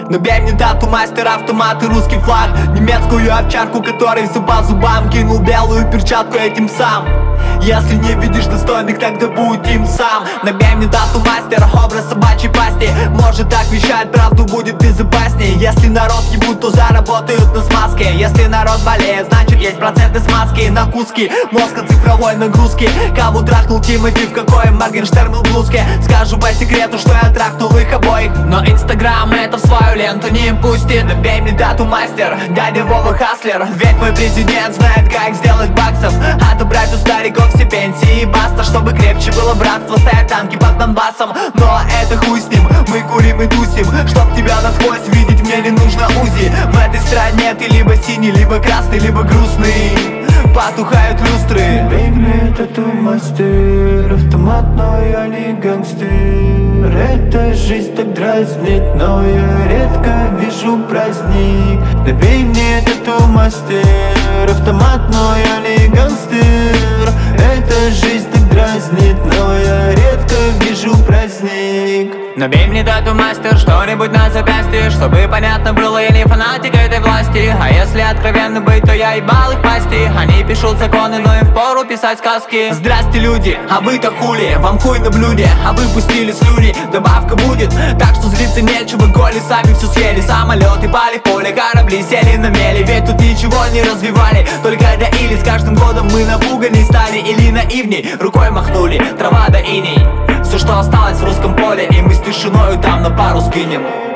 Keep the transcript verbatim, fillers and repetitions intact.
Набей мне дату, мастер, автомат и русский флаг. Немецкую овчарку, который все по зубам. Кинул белую перчатку этим сам. Если не видишь достойных, тогда будь им сам. Набей мне дату, мастер, образ собачьей пасти. Может так вещать, правду будет безопаснее. Если народ ебут, то заработают на смазке. Если народ болеет, значит есть проценты смазки на куски мозга цифровой нагрузки. Кого трахнул Тимати, в какой Моргенштерн был в блузке? Скажу по секрету, что я трахнул их обоих. Но Инстаграм это в свою ленту не пустит. Набей мне дату, мастер, дядя Вова Хаслер. Ведь мой президент знает, как сделать баксов. Отобрать у стариков все пенсии и баста. Чтобы крепче было братство, стоят танки под Донбассом. Но это хуй с ним, мы курим и тусим. Чтоб тебя насквозь видеть, мне не нужно УЗИ. В этой стране ты либо синий, либо красный, либо грустный. Потухают люстры. Набей мне тату, мастер, автомат, но я не гангстер. Эта жизнь так дразнит, но я редко вижу праздник. Набей мне тату, мастер, автомат, но я не гангстер. Эта жизнь так дразнит, но я редко вижу праздник. Набей мне дату, мастер, что-нибудь на запястье, чтобы понятно было, я не фанатик этой власти. А если откровенно быть, то я ебал их пасти. Они пишут законы, но им впору писать сказки. Здрасте, люди, а вы-то хули? Вам хуй на блюде, а вы пустили слюни. Добавка будет, так что злиться нечего. Голи сами все съели, самолеты пали в поле, корабли сели на мели. Ведь тут ничего не развивали, только доили. С каждым годом мы напуганней стали или наивней. Рукой махнули, трава да иней. Все, что осталось в русском поле, и мы с тишиною там на пару скинем.